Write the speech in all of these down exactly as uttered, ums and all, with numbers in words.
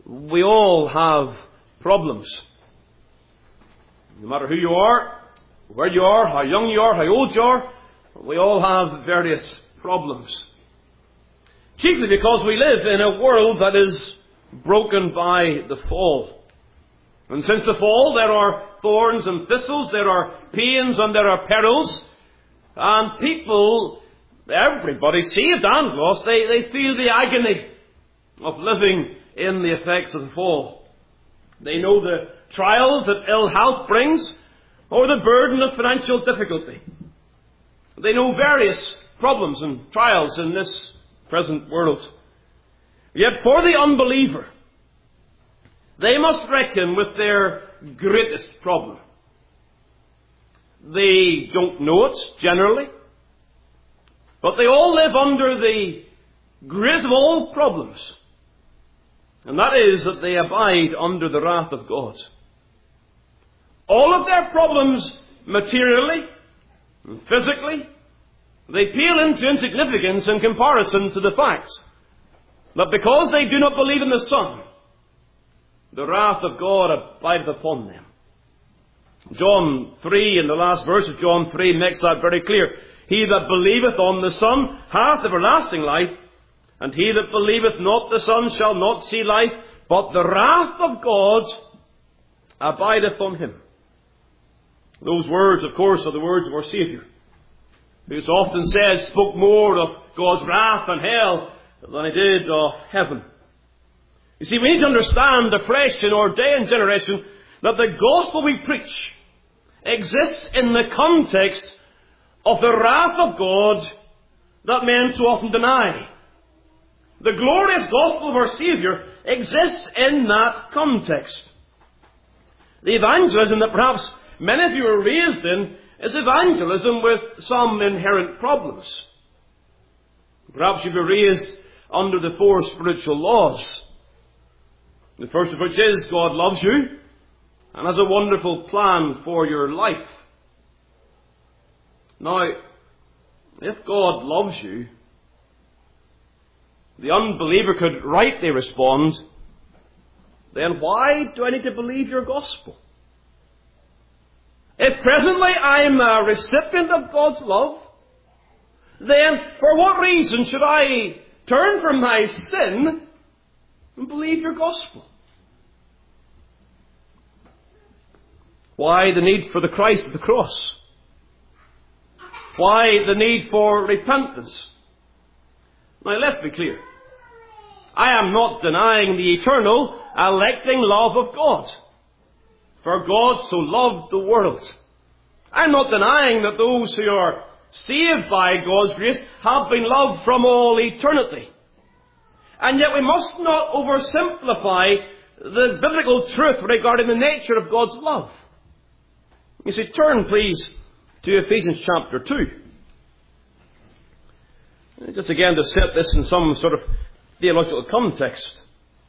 we all have problems. No matter who you are, where you are, how young you are, how old you are, we all have various problems. Chiefly because we live in a world that is broken by the fall. And since the fall, there are thorns and thistles, there are pains and there are perils. And people, everybody, saved and lost, they, they feel the agony of living in the effects of the fall. They know the trials that ill health brings, or the burden of financial difficulty. They know various problems and trials in this present world. Yet for the unbeliever, they must reckon with their greatest problem. They don't know it, generally, but they all live under the greatest of all problems, and that is that they abide under the wrath of God. All of their problems, materially and physically, they pale into insignificance in comparison to the fact that because they do not believe in the Son, the wrath of God abideth upon them. John three, in the last verse of John three, makes that very clear. He that believeth on the Son hath everlasting life, and he that believeth not the Son shall not see life, but the wrath of God abideth on him. Those words, of course, are the words of our Saviour, who so often says, spoke more of God's wrath and hell than he did of heaven. You see, we need to understand afresh in our day and generation that the gospel we preach exists in the context of the wrath of God that men so often deny. The glorious gospel of our Saviour exists in that context. The evangelism that perhaps many of you are raised in is evangelism with some inherent problems. Perhaps you were raised under the four spiritual laws. The first of which is God loves you and has a wonderful plan for your life. Now, if God loves you, the unbeliever could rightly respond, then why do I need to believe your gospel? If presently I'm a recipient of God's love, then for what reason should I turn from my sin and believe your gospel? Why the need for the Christ of the cross? Why the need for repentance? Now let's be clear. I am not denying the eternal, electing love of God. For God so loved the world. I'm not denying that those who are saved by God's grace have been loved from all eternity. And yet we must not oversimplify the biblical truth regarding the nature of God's love. You see, turn please to Ephesians chapter two. Just again to set this in some sort of theological context.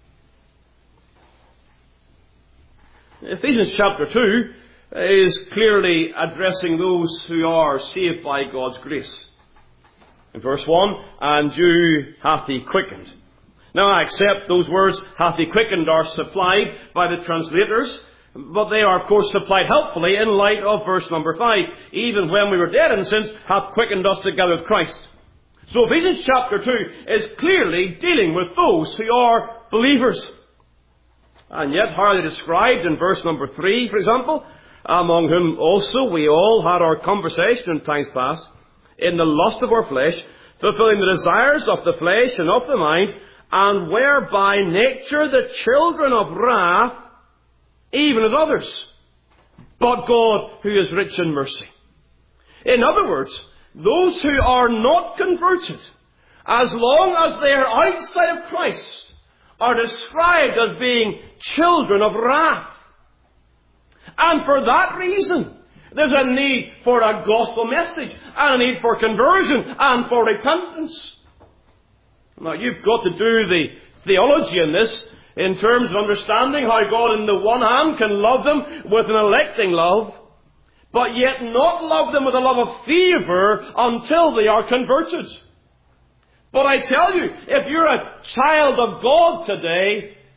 Ephesians chapter two is clearly addressing those who are saved by God's grace. In verse one, and you hath he quickened. Now I accept those words, hath he quickened, are supplied by the translators, but they are of course supplied helpfully in light of verse number five. Even when we were dead in sins, hath quickened us together with Christ. So Ephesians chapter two is clearly dealing with those who are believers. And yet, how are they described in verse number three, for example? Among whom also we all had our conversation in times past, in the lust of our flesh, fulfilling the desires of the flesh and of the mind, and were by nature the children of wrath, even as others. But God, who is rich in mercy. In other words, those who are not converted, as long as they are outside of Christ, are described as being children of wrath. And for that reason, there's a need for a gospel message, and a need for conversion, and for repentance. Now, you've got to do the theology in this in terms of understanding how God, on the one hand, can love them with an electing love, but yet not love them with a love of favour until they are converted. But I tell you, if you're a child of God today,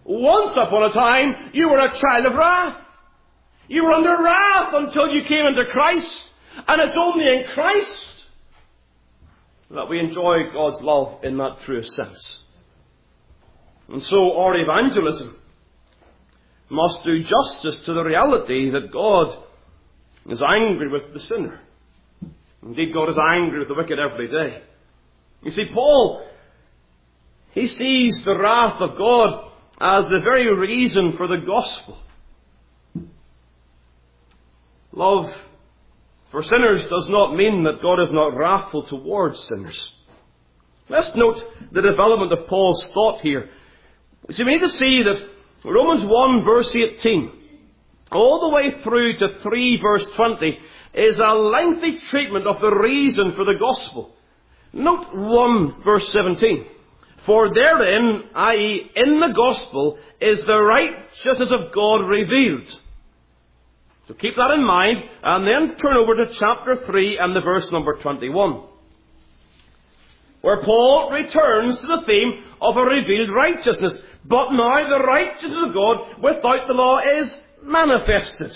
Once upon a time, you were a child of wrath. You were under wrath until you came into Christ. And it's only in Christ that we enjoy God's love in that truest sense. And so our evangelism must do justice to the reality that God is angry with the sinner. Indeed, God is angry with the wicked every day. You see, Paul, he sees the wrath of God as the very reason for the gospel. Love for sinners does not mean that God is not wrathful towards sinners. Let's note the development of Paul's thought here. See, we need to see that Romans one verse eighteen, all the way through to three verse twenty, is a lengthy treatment of the reason for the gospel. Note one verse seventeen. For therein, that is in the gospel, is the righteousness of God revealed. So keep that in mind, and then turn over to chapter three and the verse number twenty-one, where Paul returns to the theme of a revealed righteousness. But now the righteousness of God without the law is manifested.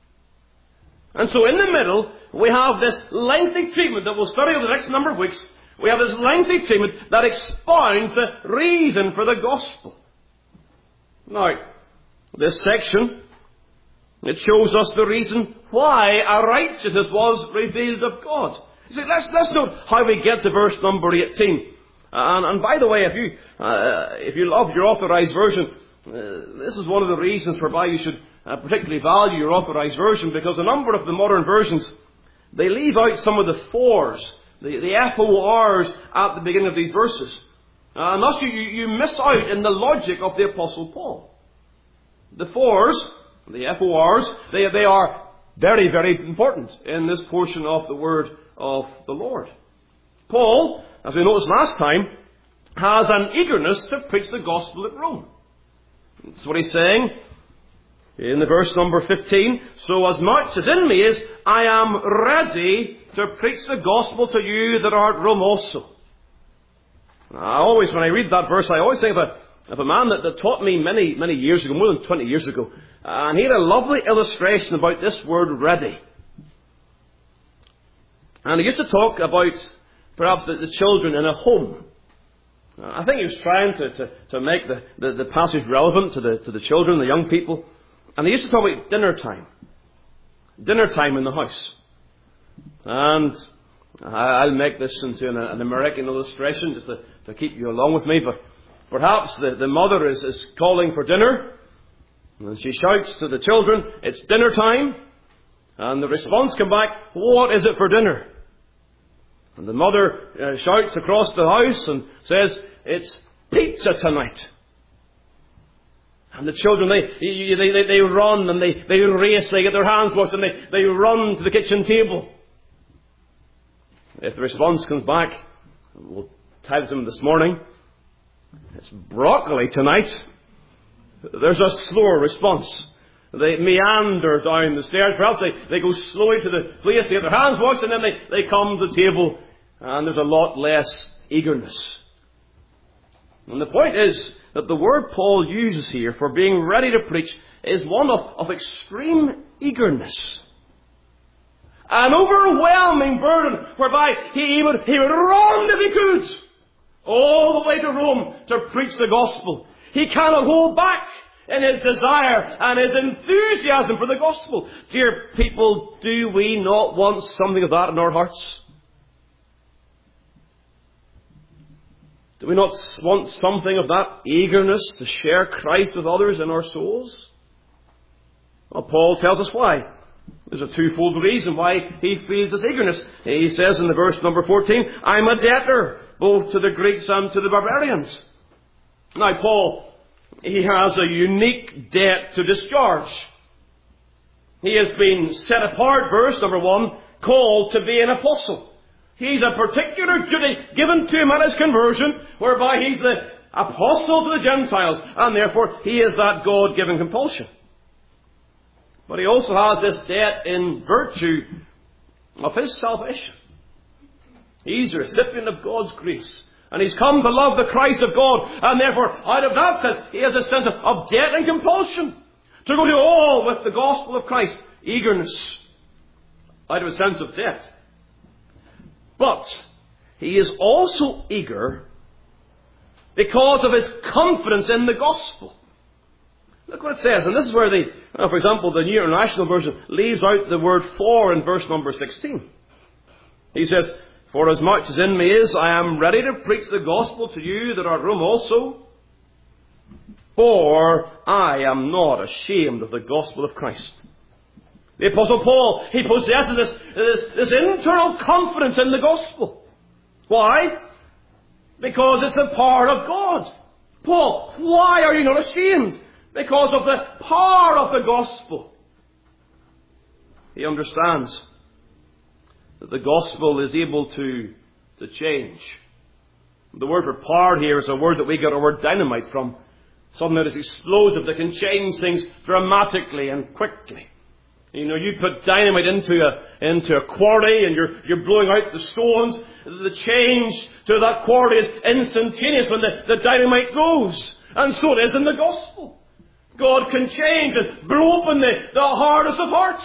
And so in the middle, we have this lengthy treatment that we'll study over the next number of weeks. We have this lengthy treatment that expounds the reason for the gospel. Now, this section, it shows us the reason why our righteousness was revealed of God. You see, let's, let's note how we get to verse number eighteen. And, and by the way, if you, uh, if you love your authorized version, uh, this is one of the reasons whereby you should uh, particularly value your authorized version, because a number of the modern versions, they leave out some of the fors, the, the F O Rs at the beginning of these verses. Uh, and thus you, you miss out in the logic of the Apostle Paul. The fors, the F O Rs, they, they are very, very important in this portion of the word of the Lord. Paul, as we noticed last time, has an eagerness to preach the gospel at Rome. That's what he's saying in the verse number fifteen. So as much as in me is, I am ready to preach the gospel to you that are at Rome also. I always, when I read that verse, I always think of a, of a man that, that taught me many, many years ago, more than twenty years ago. And he had a lovely illustration about this word ready. And he used to talk about perhaps the, the children in a home. I think he was trying to, to, to make the, the, the passage relevant to the, to the children, the young people. And he used to talk about dinner time. Dinner time in the house. And I'll make this into an, an American illustration just to, to keep you along with me. But perhaps the, the mother is, is calling for dinner. And she shouts to the children, it's dinner time. And the response comes back, what is it for dinner? And the mother uh, shouts across the house and says, it's pizza tonight. And the children, they they, they, they run and they, they race, they get their hands washed and they, they run to the kitchen table. If the response comes back, we'll tell them this morning, it's broccoli tonight. There's a slower response. They meander down the stairs. Perhaps they, they go slowly to the place to get their hands washed, and then they, they come to the table, and there's a lot less eagerness. And the point is that the word Paul uses here for being ready to preach is one of, of extreme eagerness. An overwhelming burden whereby he, he, would, he would run if he could all the way to Rome to preach the gospel. He cannot hold back in his desire and his enthusiasm for the gospel. Dear people, do we not want something of that in our hearts? Do we not want something of that eagerness to share Christ with others in our souls? Well, Paul tells us why. There's a twofold reason why he feels this eagerness. He says in the verse number fourteen, I'm a debtor both to the Greeks and to the barbarians. Now, Paul, he has a unique debt to discharge. He has been set apart, verse number one, called to be an apostle. He's a particular duty given to him at his conversion, whereby he's the apostle to the Gentiles, and therefore he is that God-given compulsion. But he also has this debt in virtue of his salvation. He's a recipient of God's grace. And he's come to love the Christ of God. And therefore, out of that sense, he has a sense of, of debt and compulsion to go to all with the gospel of Christ. Eagerness. Out of a sense of debt. But he is also eager because of his confidence in the gospel. Look what it says. And this is where the, uh, for example, the New International Version leaves out the word for in verse number sixteen. He says, "For as much as in me is, I am ready to preach the gospel to you that are at Rome also. For I am not ashamed of the gospel of Christ." The Apostle Paul, he possesses this, this, this internal confidence in the gospel. Why? Because it's the power of God. Paul, why are you not ashamed? Because of the power of the gospel. He understands that the gospel is able to, to change. The word for power here is a word that we get our word dynamite from. Something that is explosive, that can change things dramatically and quickly. You know, you put dynamite into a, into a quarry and you're, you're blowing out the stones. The change to that quarry is instantaneous when the, the dynamite goes. And so it is in the gospel. God can change and blow open the, the hardest of hearts.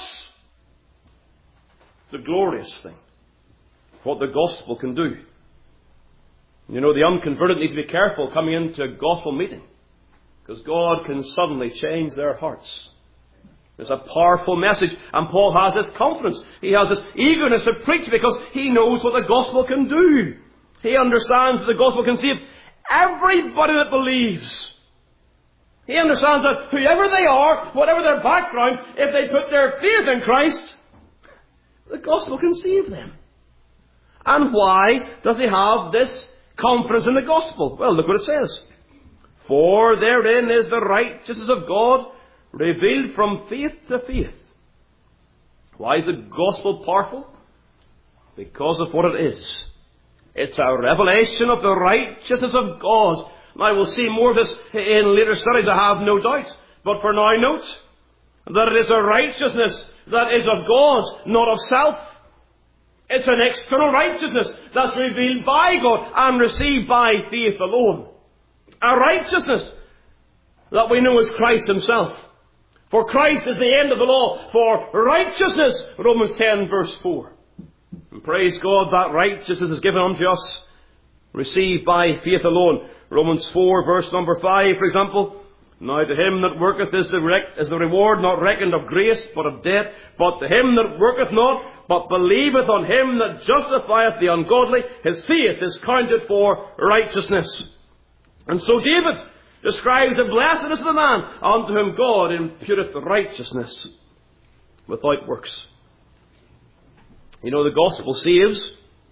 It's a glorious thing. What the gospel can do. You know, the unconverted need to be careful coming into a gospel meeting. Because God can suddenly change their hearts. It's a powerful message. And Paul has this confidence. He has this eagerness to preach because he knows what the gospel can do. He understands that the gospel can save everybody that believes. He understands that whoever they are, whatever their background, if they put their faith in Christ, the gospel can save them. And why does he have this confidence in the gospel? Well, look what it says. "For therein is the righteousness of God revealed from faith to faith." Why is the gospel powerful? Because of what it is. It's a revelation of the righteousness of God. Now we'll see more of this in later studies, I have no doubt. But for now, note that it is a righteousness that is of God, not of self. It's an external righteousness that's revealed by God and received by faith alone. A righteousness that we know is Christ himself. For Christ is the end of the law for righteousness, Romans ten verse four. And praise God, that righteousness is given unto us, received by faith alone. Romans four verse number five, for example. "Now to him that worketh is the, rec- is the reward not reckoned of grace, but of debt. But to him that worketh not, but believeth on him that justifieth the ungodly, his faith is counted for righteousness." And so David describes the blessedness of the man unto whom God imputeth righteousness without works. You know, the gospel saves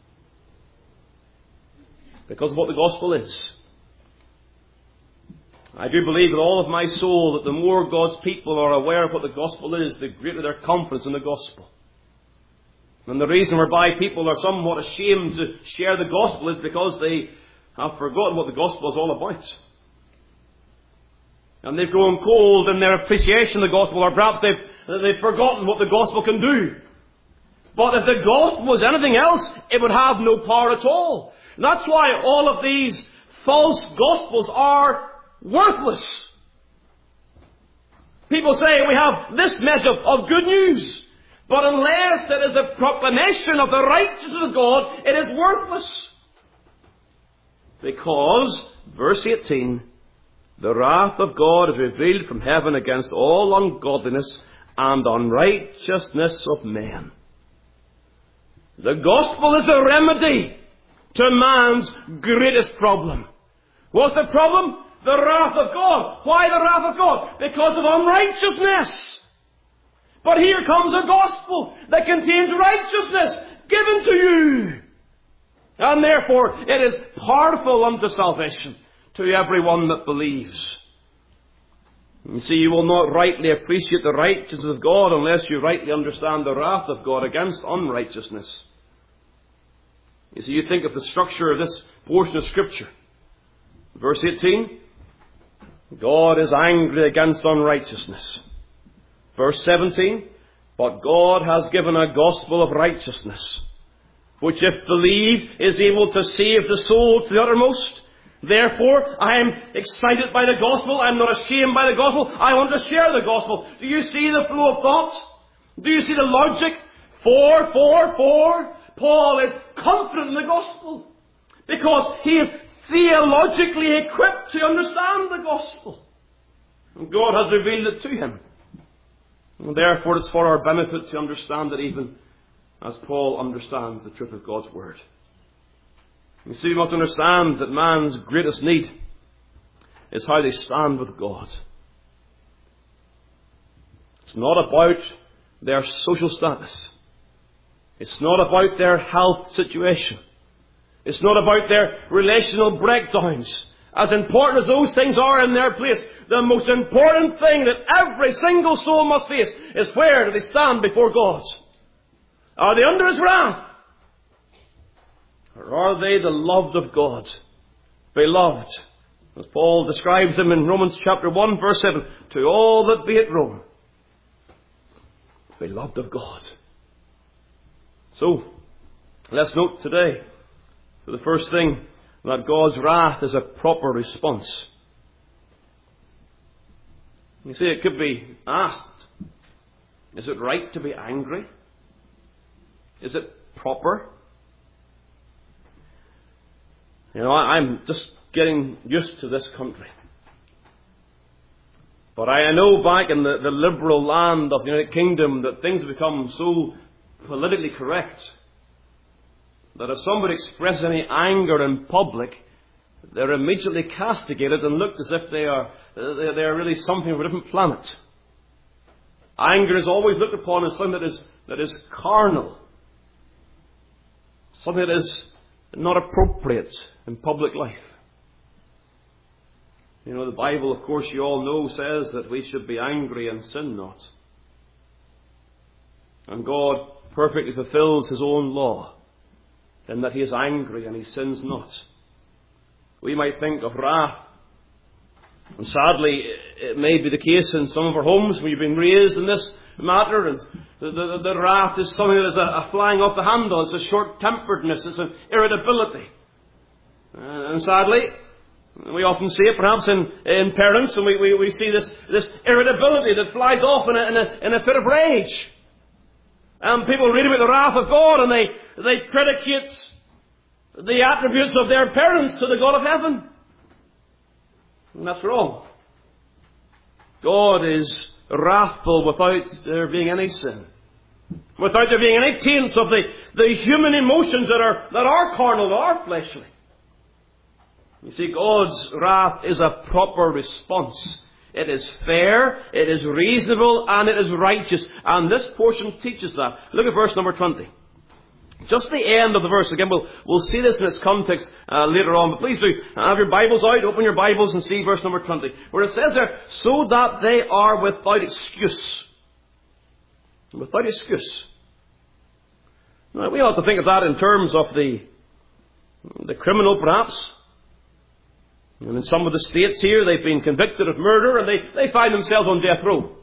because of what the gospel is. I do believe with all of my soul that the more God's people are aware of what the gospel is, the greater their confidence in the gospel. And the reason whereby people are somewhat ashamed to share the gospel is because they have forgotten what the gospel is all about. And they've grown cold in their appreciation of the gospel, or perhaps they've, they've forgotten what the gospel can do. But if the gospel was anything else, it would have no power at all. And that's why all of these false gospels are worthless. People say we have this message of, of good news, but unless it is the proclamation of the righteousness of God, it is worthless. Because, verse eighteen, "The wrath of God is revealed from heaven against all ungodliness and unrighteousness of men." The gospel is a remedy to man's greatest problem. What's the problem? The wrath of God. Why the wrath of God? Because of unrighteousness. But here comes a gospel that contains righteousness given to you. And therefore it is powerful unto salvation to everyone that believes. You see, you will not rightly appreciate the righteousness of God unless you rightly understand the wrath of God against unrighteousness. You see, you think of the structure of this portion of Scripture. Verse eighteen, God is angry against unrighteousness. Verse seventeen, but God has given a gospel of righteousness. which if believed is able to save the soul to the uttermost. Therefore, I am excited by the gospel. I'm not ashamed by the gospel. I want to share the gospel. Do you see the flow of thoughts? Do you see the logic? For, for, for. Paul is confident in the gospel because he is theologically equipped to understand the gospel. And God has revealed it to him. And therefore, it's for our benefit to understand it even as Paul understands the truth of God's Word. You see, we must understand that man's greatest need is how they stand with God. It's not about their social status. It's not about their health situation. It's not about their relational breakdowns. As important as those things are in their place, the most important thing that every single soul must face is where do they stand before God? Are they under His wrath? Or are they the loved of God? Beloved, as Paul describes them in Romans chapter one verse seven, to all that be at Rome, beloved of God. So, let's note today, for the first thing, that God's wrath is a proper response. You see, it could be asked, is it right to be angry? Is it proper? You know, I'm just getting used to this country. But I know back in the, the liberal land of the United Kingdom that things have become so politically correct that if somebody expresses any anger in public, they're immediately castigated and looked as if they are they are really something from a different planet. Anger is always looked upon as something that is that is carnal, something that is not appropriate in public life. You know, the Bible, of course, you all know, says that we should be angry and sin not. And God perfectly fulfills His own law in that He is angry and He sins not. We might think of wrath, and sadly it may be the case in some of our homes where you've been raised in this matter, and the, the, the wrath is something that is a, a flying off the handle. It's a short-temperedness, it's an irritability. Uh, and sadly, we often see it perhaps in, in parents, and we, we, we see this, this irritability that flies off in a, in, a, in a fit of rage. And people read about the wrath of God and they, they predicate the attributes of their parents to the God of heaven. And that's wrong. God is wrathful without there being any sin. Without there being any taints of the, the human emotions that are, that are carnal, that are fleshly. You see, God's wrath is a proper response. It is fair, it is reasonable, and it is righteous. And this portion teaches that. Look at verse number twenty. Just the end of the verse. Again, we'll, we'll see this in its context uh, later on. But please do have your Bibles out, open your Bibles and see verse number twenty. Where it says there, so that they are without excuse. Without excuse. Now, we ought to think of that in terms of the, the criminal, perhaps. And in some of the states here, they've been convicted of murder and they, they find themselves on death row.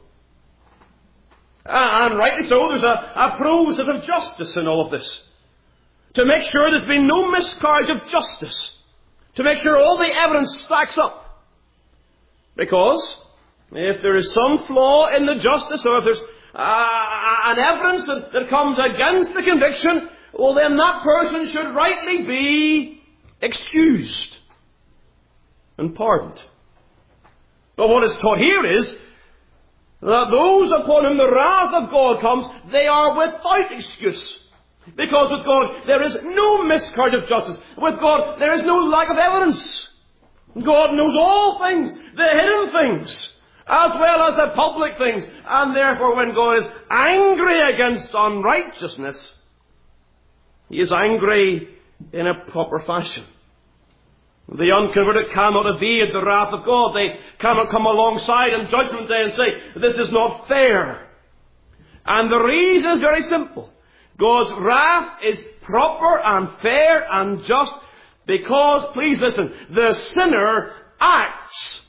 And rightly so, there's a, a process of justice in all of this. To make sure there's been no miscarriage of justice. To make sure all the evidence stacks up. Because if there is some flaw in the justice, or if there's uh, an evidence that, that comes against the conviction, well then that person should rightly be excused and pardoned. But what is taught here is that those upon whom the wrath of God comes, they are without excuse. Because with God there is no miscarriage of justice. With God there is no lack of evidence. God knows all things, the hidden things, as well as the public things. And therefore when God is angry against unrighteousness, He is angry in a proper fashion. The unconverted cannot evade the wrath of God. They cannot come alongside on Judgment Day and say, this is not fair. And the reason is very simple. God's wrath is proper and fair and just because, please listen, the sinner acts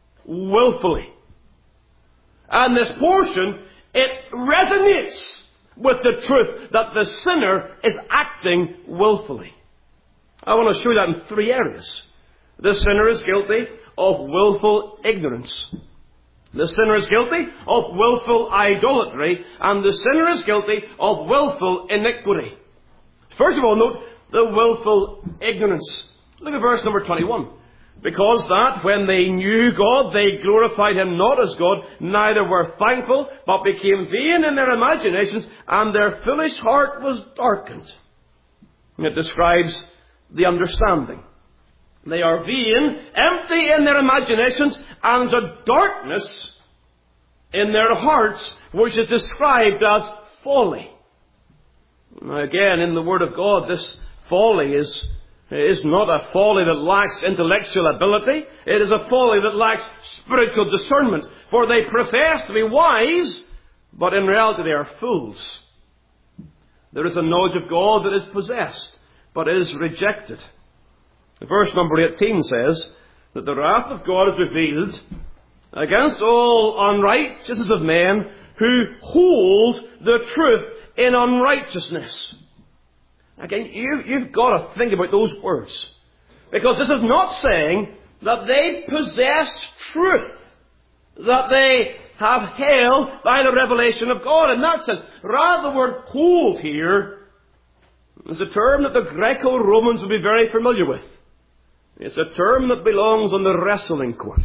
willfully. And this portion, it resonates with the truth that the sinner is acting willfully. I want to show that in three areas. The sinner is guilty of willful ignorance. The sinner is guilty of willful idolatry. And the sinner is guilty of willful iniquity. First of all, note the willful ignorance. Look at verse number twenty-one. Because that when they knew God, they glorified Him not as God, neither were thankful, but became vain in their imaginations, and their foolish heart was darkened. And it describes the understanding. They are vain, empty in their imaginations, and a darkness in their hearts, which is described as folly. Now again, in the Word of God, this folly is It is not a folly that lacks intellectual ability. It is a folly that lacks spiritual discernment. For they profess to be wise, but in reality they are fools. There is a knowledge of God that is possessed, but is rejected. Verse number eighteen says that the wrath of God is revealed against all unrighteousness of men who hold the truth in unrighteousness. Again, you, you've got to think about those words. Because this is not saying that they possess truth, that they have held by the revelation of God. In that sense, rather the word hold here is a term that the Greco-Romans would be very familiar with. It's a term that belongs on the wrestling court.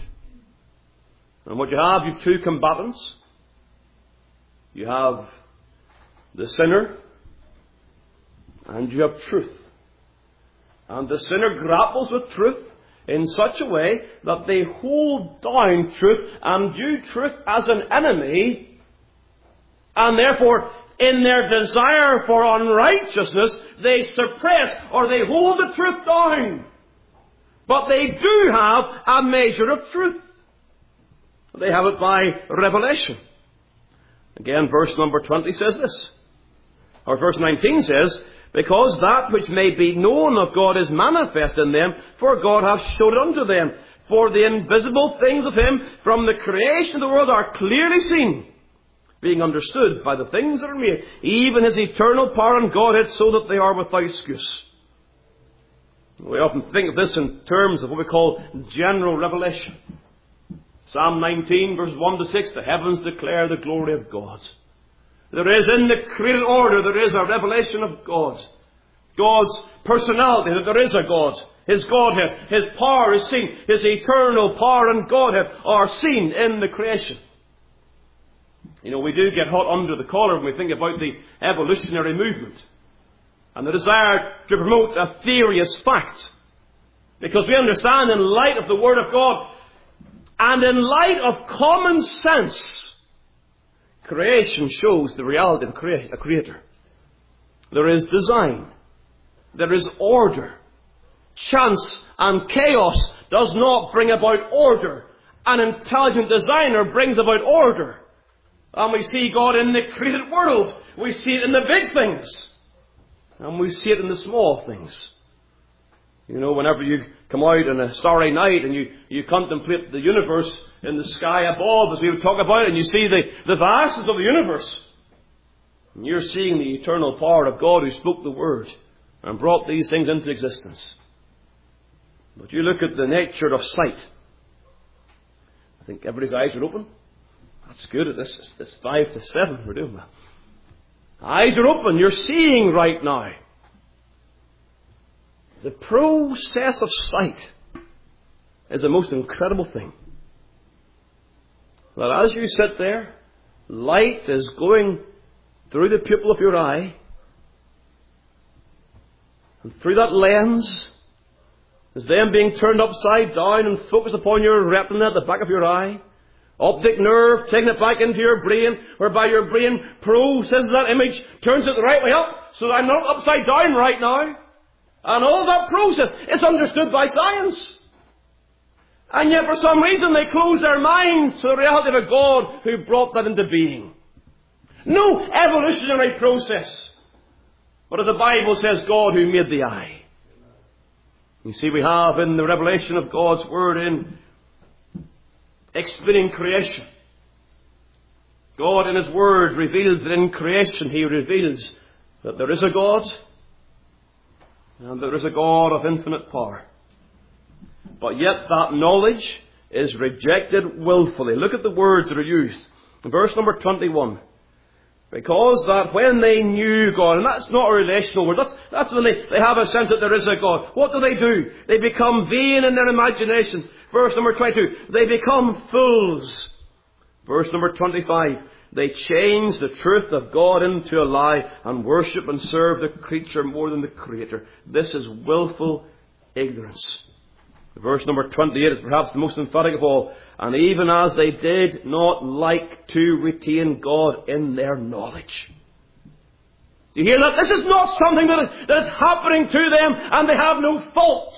And what you have, you have two combatants. You have the sinner, and you have truth. And the sinner grapples with truth in such a way that they hold down truth and view truth as an enemy. And therefore, in their desire for unrighteousness, they suppress or they hold the truth down. But they do have a measure of truth. They have it by revelation. Again, verse number twenty says this. Or verse nineteen says, because that which may be known of God is manifest in them, for God hath showed it unto them. For the invisible things of Him from the creation of the world are clearly seen, being understood by the things that are made, even His eternal power and Godhead, so that they are without excuse. We often think of this in terms of what we call general revelation. Psalm nineteen, verses one to six, the heavens declare the glory of God. There is in the created order, there is a revelation of God. God's personality, that there is a God. His Godhead, His power is seen. His eternal power and Godhead are seen in the creation. You know, we do get hot under the collar when we think about the evolutionary movement and the desire to promote a theory as fact. Because we understand in light of the Word of God and in light of common sense, creation shows the reality of a creator. There is design. There is order. Chance and chaos does not bring about order. An intelligent designer brings about order. And we see God in the created world. We see it in the big things. And we see it in the small things. You know, whenever you come out on a starry night and you, you contemplate the universe in the sky above, as we would talk about it, and you see the, the vastness of the universe, and you're seeing the eternal power of God who spoke the Word and brought these things into existence. But you look at the nature of sight. I think everybody's eyes are open. That's good at this. This five to seven. We're doing well. Eyes are open. You're seeing right now. The process of sight is the most incredible thing. That as you sit there, light is going through the pupil of your eye, and through that lens is then being turned upside down and focused upon your retina at the back of your eye. Optic nerve taking it back into your brain, whereby your brain processes that image, turns it the right way up, so that I'm not upside down right now. And all that process is understood by science. And yet for some reason they close their minds to the reality of a God who brought that into being. No evolutionary process. But as the Bible says, God who made the eye. You see, we have in the revelation of God's Word in explaining creation, God in His Word reveals that in creation He reveals that there is a God, and there is a God of infinite power. But yet that knowledge is rejected willfully. Look at the words that are used. In verse number twenty-one. Because that when they knew God, and that's not a relational word, that's, that's when they, they have a sense that there is a God. What do they do? They become vain in their imaginations. Verse number twenty-two. They become fools. Verse number twenty-five. They change the truth of God into a lie and worship and serve the creature more than the Creator. This is willful ignorance. Verse number twenty-eight is perhaps the most emphatic of all. And even as they did not like to retain God in their knowledge. Do you hear that? This is not something that is, that is happening to them and they have no fault.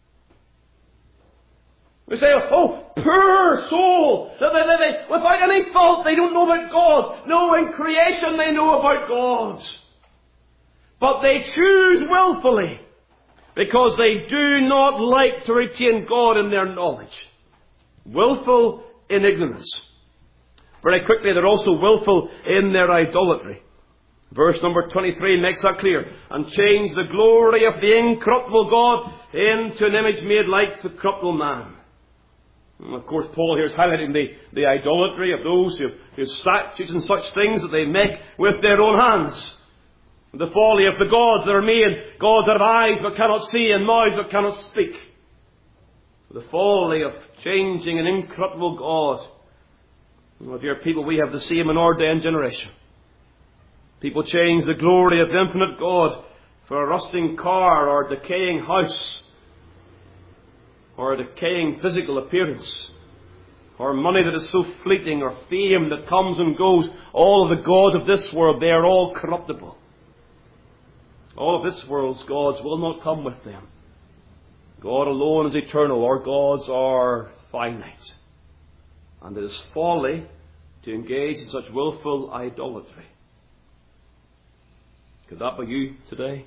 We say, oh, poor soul. They, they, they, without any fault, they don't know about God. No, in creation they know about God. But they choose willfully because they do not like to retain God in their knowledge. Willful in ignorance. Very quickly, they're also willful in their idolatry. Verse number twenty-three makes that clear. And change the glory of the incorruptible God into an image made like the corruptible man. And of course, Paul here is highlighting the, the idolatry of those who have, who have statues and such things that they make with their own hands. The folly of the gods that are made, gods that have eyes but cannot see and mouths but cannot speak. The folly of changing an incorruptible God. Oh, dear people, we have the same in our day and generation. People change the glory of the infinite God for a rusting car or a decaying house or a decaying physical appearance or money that is so fleeting or fame that comes and goes. All of the gods of this world, they are all corruptible. All of this world's gods will not come with them. God alone is eternal. Our gods are finite. And it is folly to engage in such willful idolatry. Could that be you today?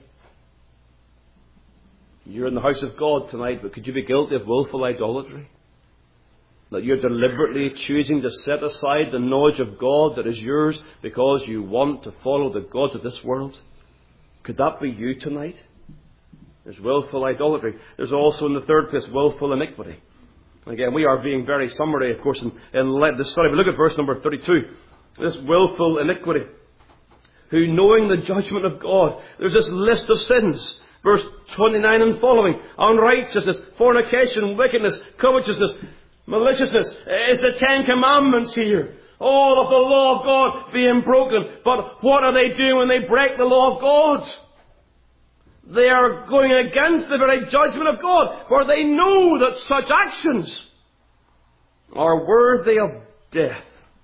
You're in the house of God tonight, but could you be guilty of willful idolatry? That you're deliberately choosing to set aside the knowledge of God that is yours because you want to follow the gods of this world? Could that be you tonight? There's willful idolatry. There's also, in the third place, willful iniquity. Again, we are being very summary, of course, in, in this study. But look at verse number thirty-two. This willful iniquity. Who, knowing the judgment of God, there's this list of sins. Verse twenty-nine and following. Unrighteousness, fornication, wickedness, covetousness, maliciousness. Is the Ten Commandments here. All of the law of God being broken. But what are they doing when they break the law of God? They are going against the very judgment of God, for they know that such actions are worthy of death.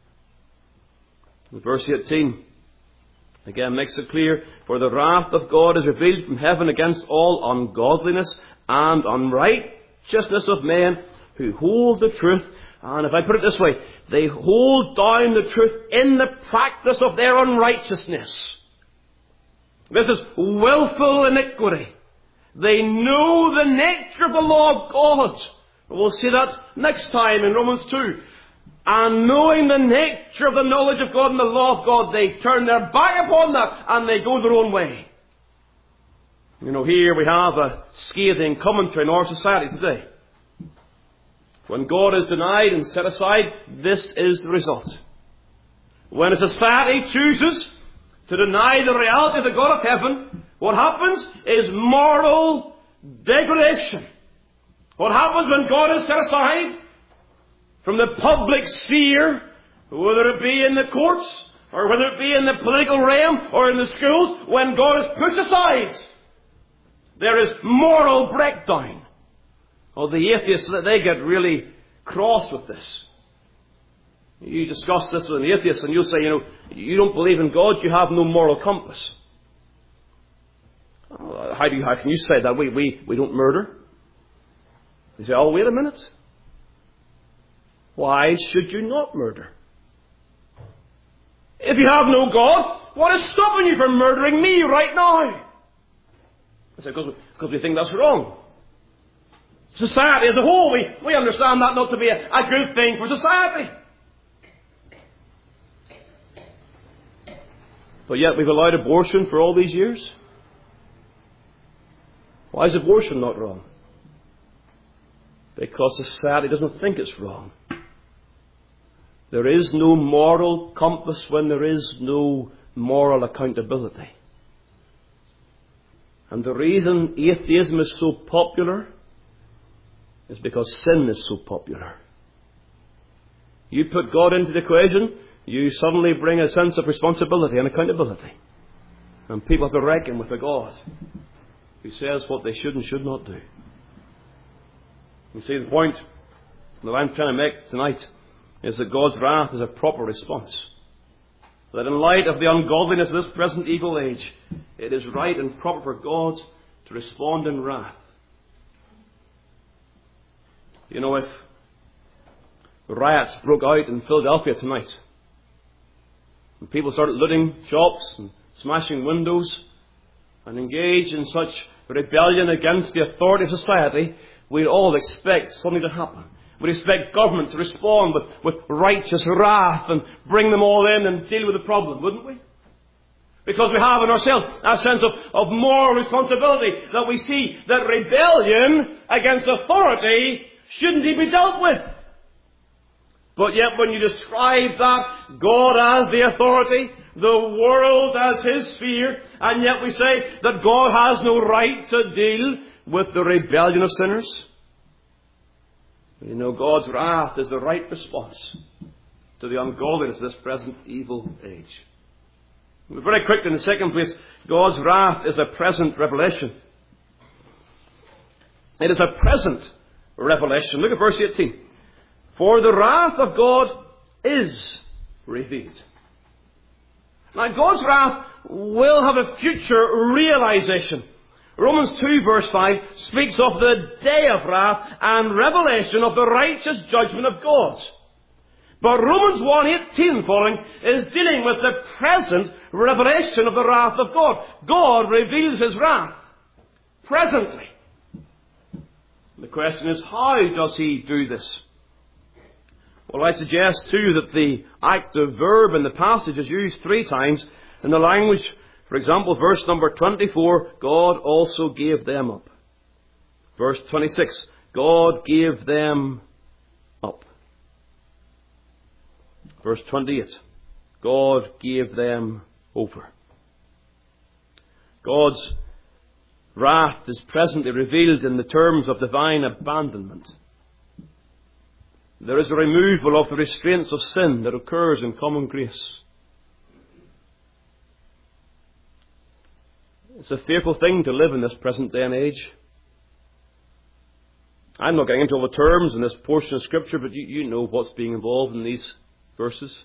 Verse eighteen again makes it clear, for the wrath of God is revealed from heaven against all ungodliness and unrighteousness of men who hold the truth. And if I put it this way, they hold down the truth in the practice of their unrighteousness. This is willful iniquity. They know the nature of the law of God. We'll see that next time in Romans two. And knowing the nature of the knowledge of God and the law of God, they turn their back upon that and they go their own way. You know, here we have a scathing commentary in our society today. When God is denied and set aside, this is the result. When a society chooses to deny the reality of the God of heaven, what happens is moral degradation. What happens when God is set aside from the public sphere, whether it be in the courts, or whether it be in the political realm, or in the schools, when God is pushed aside, there is moral breakdown. Oh, the atheists, they get really cross with this. You discuss this with an atheist and you'll say, you know, you don't believe in God, you have no moral compass. Oh, how do you, how can you say that? We, we, we don't murder. You say, oh, wait a minute. Why should you not murder? If you have no God, what is stopping you from murdering me right now? I say, because we, because we think that's wrong. Society as a whole, we, we understand that not to be a, a good thing for society. But yet we've allowed abortion for all these years. Why is abortion not wrong? Because society doesn't think it's wrong. There is no moral compass when there is no moral accountability. And the reason atheism is so popular is because sin is so popular. You put God into the equation, you suddenly bring a sense of responsibility and accountability. And people have to reckon with a God who says what they should and should not do. You see, the point that I'm trying to make tonight is that God's wrath is a proper response. That in light of the ungodliness of this present evil age, it is right and proper for God to respond in wrath. You know, if riots broke out in Philadelphia tonight, and people started looting shops and smashing windows and engaged in such rebellion against the authority of society, we'd all expect something to happen. We'd expect government to respond with, with righteous wrath and bring them all in and deal with the problem, wouldn't we? Because we have in ourselves a sense of, of moral responsibility, that we see that rebellion against authority shouldn't be dealt with. But yet when you describe that God as the authority, the world as his sphere, and yet we say that God has no right to deal with the rebellion of sinners. You know, God's wrath is the right response to the ungodliness of this present evil age. Very quickly, in the second place, God's wrath is a present revelation. It is a present revelation. Look at verse eighteen. For the wrath of God is revealed. Now, God's wrath will have a future realization. Romans two verse five speaks of the day of wrath and revelation of the righteous judgment of God. But Romans one eighteen following is dealing with the present revelation of the wrath of God. God reveals his wrath presently. The question is, how does he do this? Well, I suggest too that the active verb in the passage is used three times in the language. For example, verse number twenty-four, God also gave them up. Verse twenty-six, God gave them up. Verse twenty-eight, God gave them over. God's wrath is presently revealed in the terms of divine abandonment. There is a removal of the restraints of sin that occurs in common grace. It's a fearful thing to live in this present day and age. I'm not getting into all the terms in this portion of Scripture, but you, you know what's being involved in these verses.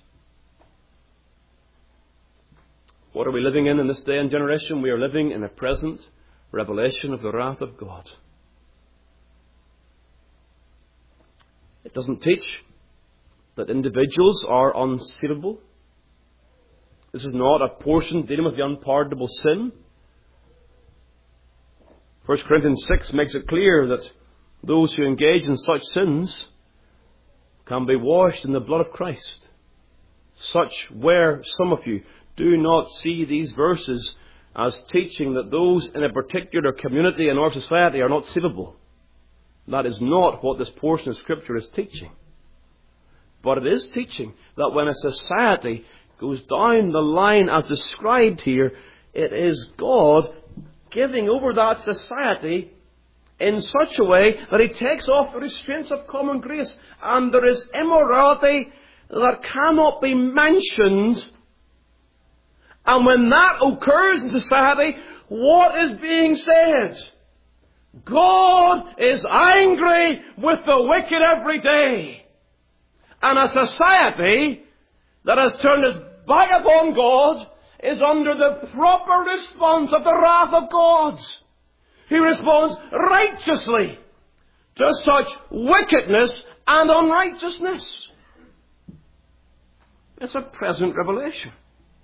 What are we living in in this day and generation? We are living in a present revelation of the wrath of God. It doesn't teach that individuals are unsavable. This is not a portion dealing with the unpardonable sin. First Corinthians six makes it clear that those who engage in such sins can be washed in the blood of Christ. Such where some of you do not see these verses as teaching that those in a particular community in our society are not savable. That is not what this portion of Scripture is teaching. But it is teaching that when a society goes down the line as described here, it is God giving over that society in such a way that he takes off the restraints of common grace, and there is immorality that cannot be mentioned. And when that occurs in society, what is being said? God is angry with the wicked every day. And a society that has turned its back upon God is under the proper response of the wrath of God. He responds righteously to such wickedness and unrighteousness. It's a present revelation.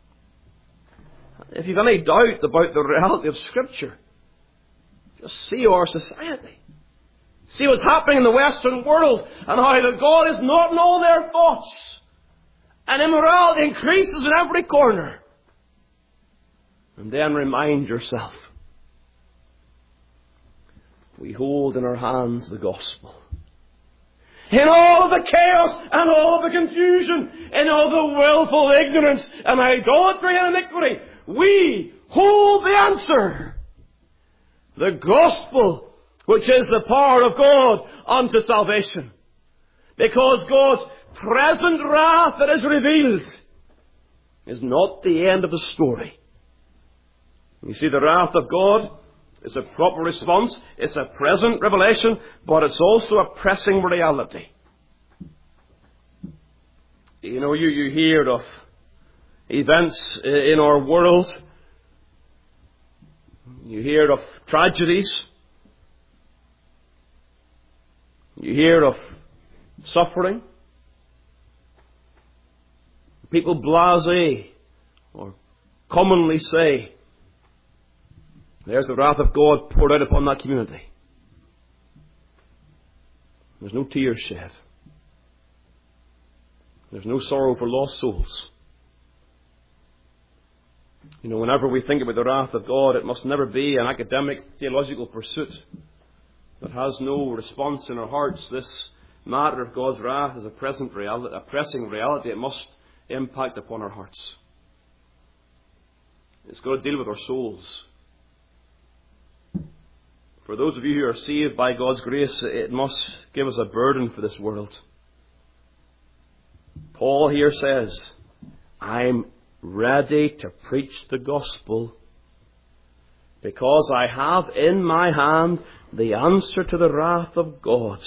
If you've any doubt about the reality of Scripture, just see our society. See what's happening in the Western world and how that God is not in all their thoughts. And immorality increases in every corner. And then remind yourself, we hold in our hands the gospel. In all of the chaos and all of the confusion, in all the willful ignorance and idolatry and iniquity, we hold the answer. The gospel, which is the power of God unto salvation. Because God's present wrath that is revealed is not the end of the story. You see, the wrath of God is a proper response. It's a present revelation, but it's also a pressing reality. You know, you, you hear of events in our world. You hear of tragedies. You hear of suffering. People blasé or commonly say, there's the wrath of God poured out upon that community. There's no tears shed. There's no sorrow for lost souls. You know, whenever we think about the wrath of God, it must never be an academic theological pursuit that has no response in our hearts. This matter of God's wrath is a present reality, a pressing reality. It must impact upon our hearts. It's got to deal with our souls. For those of you who are saved by God's grace, it must give us a burden for this world. Paul here says, I'm ready to preach the gospel because I have in my hand the answer to the wrath of God.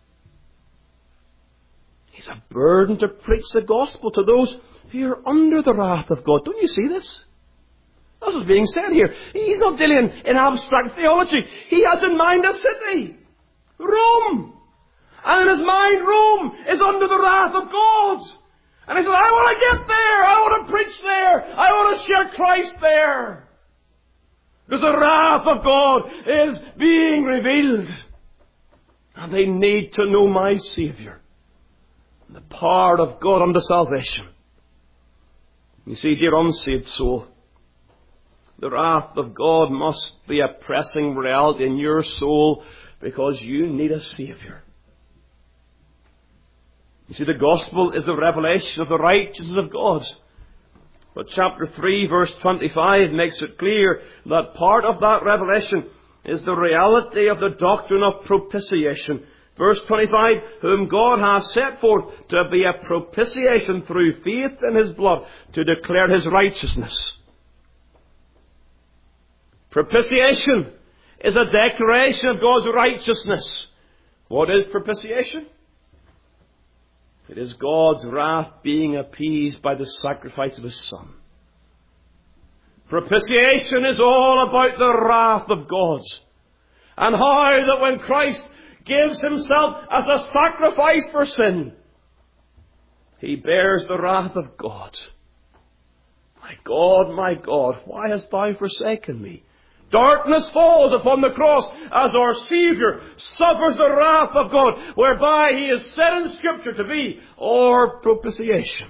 He's a burden to preach the gospel to those who are under the wrath of God. Don't you see this? That's what's being said here. He's not dealing in abstract theology. He has in mind a city, Rome. And in his mind, Rome is under the wrath of God. And he says, I want to get there. I want to preach there. I want to share Christ there. Because the wrath of God is being revealed. And they need to know my Saviour. And the power of God unto salvation. You see, dear unsaved soul, the wrath of God must be a pressing reality in your soul because you need a Saviour. You see, the gospel is the revelation of the righteousness of God. But chapter three, verse twenty-five makes it clear that part of that revelation is the reality of the doctrine of propitiation. Verse twenty-five, whom God hath set forth to be a propitiation through faith in his blood, to declare his righteousness. Propitiation is a declaration of God's righteousness. What is propitiation? It is God's wrath being appeased by the sacrifice of his Son. Propitiation is all about the wrath of God. And how that when Christ gives himself as a sacrifice for sin, he bears the wrath of God. My God, my God, why hast thou forsaken me? Darkness falls upon the cross as our Saviour suffers the wrath of God, whereby he is said in Scripture to be our propitiation.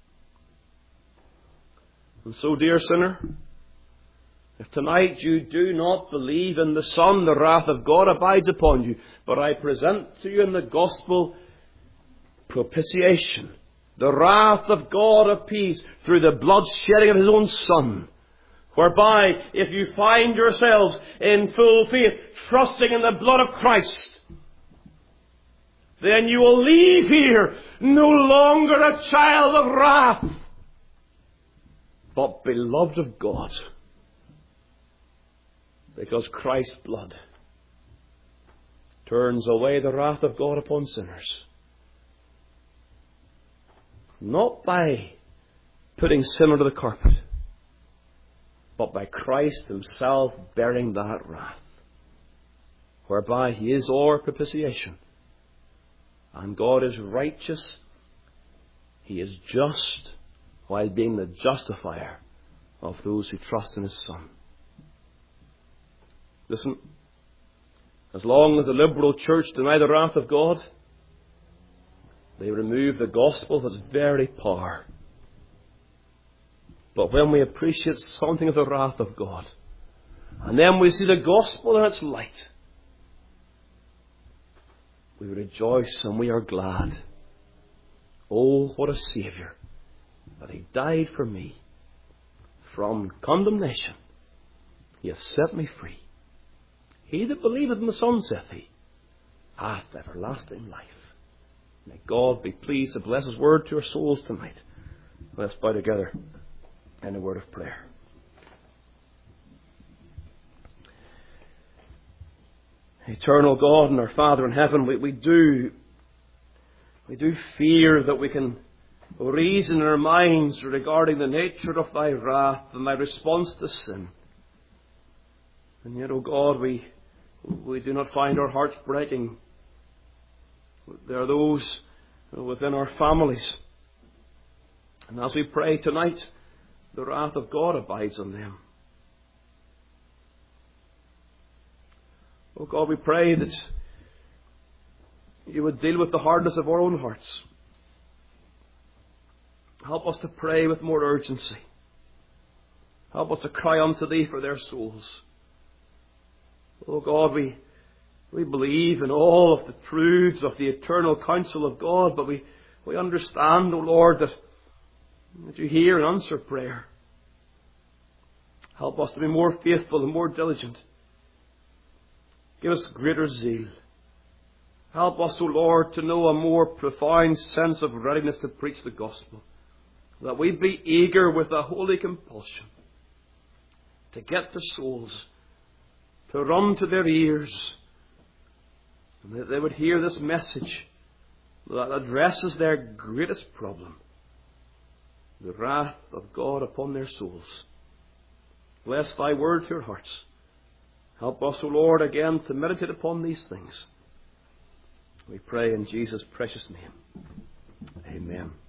And so, dear sinner, if tonight you do not believe in the Son, the wrath of God abides upon you. But I present to you in the gospel propitiation, the wrath of God appeased through the blood shedding of his own Son. Whereby, if you find yourselves in full faith, trusting in the blood of Christ, then you will leave here no longer a child of wrath, but beloved of God. Because Christ's blood turns away the wrath of God upon sinners. Not by putting sin under the carpet, but by Christ himself bearing that wrath, whereby he is our propitiation. And God is righteous. He is just, while being the justifier of those who trust in his Son. Listen, as long as the liberal church deny the wrath of God, they remove the gospel of its very power. But when we appreciate something of the wrath of God, and then we see the gospel in its light, we rejoice and we are glad. Oh, what a Saviour, that He died for me. From condemnation He has set me free. He that believeth in the Son, saith He, hath everlasting life. May God be pleased to bless His word to our souls tonight. Let's bow together in a word of prayer. Eternal God and our Father in heaven, we, we do we do fear that we can reason in our minds regarding the nature of Thy wrath and Thy response to sin. And yet, O God, we we do not find our hearts breaking. There are those within our families, and as we pray tonight, the wrath of God abides on them. Oh God, we pray that You would deal with the hardness of our own hearts. Help us to pray with more urgency. Help us to cry unto Thee for their souls. Oh God, we, we believe in all of the truths of the eternal counsel of God, but we, we understand, O Lord, that, that You hear and answer prayer. Help us to be more faithful and more diligent. Give us greater zeal. Help us, O Lord, to know a more profound sense of readiness to preach the gospel. That we be eager with a holy compulsion to get to souls, to run to their ears, and that they would hear this message that addresses their greatest problem, the wrath of God upon their souls. Bless Thy word to our hearts. Help us, O Lord, again to meditate upon these things. We pray in Jesus' precious name. Amen.